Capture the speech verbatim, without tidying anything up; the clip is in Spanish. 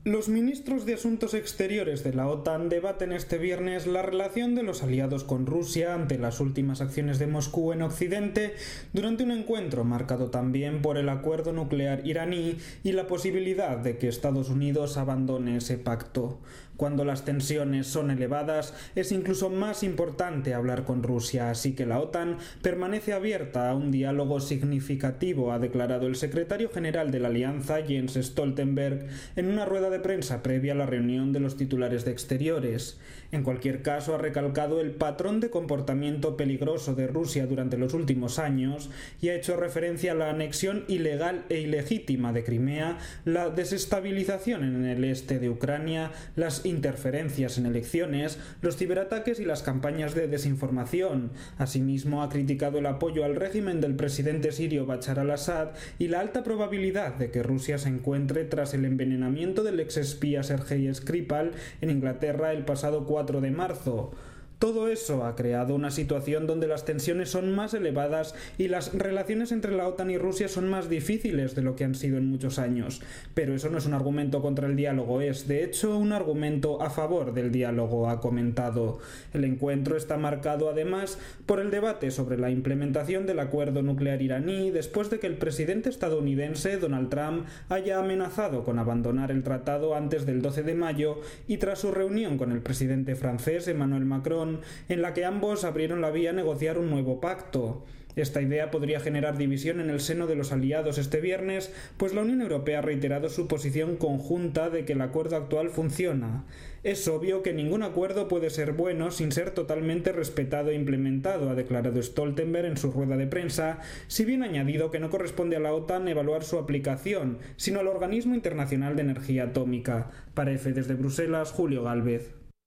Los ministros de Asuntos Exteriores de la OTAN debaten este viernes la relación de los aliados con Rusia ante las últimas acciones de Moscú en Occidente durante un encuentro marcado también por el acuerdo nuclear iraní y la posibilidad de que Estados Unidos abandone ese pacto. Cuando las tensiones son elevadas, es incluso más importante hablar con Rusia, así que la OTAN permanece abierta a un diálogo significativo, ha declarado el secretario general de la Alianza, Jens Stoltenberg, en una rueda de prensa previa a la reunión de los titulares de Exteriores. En cualquier caso, ha recalcado el patrón de comportamiento peligroso de Rusia durante los últimos años y ha hecho referencia a la anexión ilegal e ilegítima de Crimea, la desestabilización en el este de Ucrania, las interferencias en elecciones, los ciberataques y las campañas de desinformación. Asimismo, ha criticado el apoyo al régimen del presidente sirio Bashar al-Assad y la alta probabilidad de que Rusia se encuentre tras el envenenamiento del exespía Sergei Skripal en Inglaterra el pasado cuatro de marzo. Todo eso ha creado una situación donde las tensiones son más elevadas y las relaciones entre la OTAN y Rusia son más difíciles de lo que han sido en muchos años. Pero eso no es un argumento contra el diálogo, es de hecho un argumento a favor del diálogo, ha comentado. El encuentro está marcado además por el debate sobre la implementación del acuerdo nuclear iraní después de que el presidente estadounidense Donald Trump haya amenazado con abandonar el tratado antes del doce de mayo y tras su reunión con el presidente francés Emmanuel Macron, en la que ambos abrieron la vía a negociar un nuevo pacto. Esta idea podría generar división en el seno de los aliados este viernes, pues la Unión Europea ha reiterado su posición conjunta de que el acuerdo actual funciona. Es obvio que ningún acuerdo puede ser bueno sin ser totalmente respetado e implementado, ha declarado Stoltenberg en su rueda de prensa, si bien ha añadido que no corresponde a la OTAN evaluar su aplicación, sino al Organismo Internacional de Energía Atómica. Para EFE desde Bruselas, Julio Gálvez.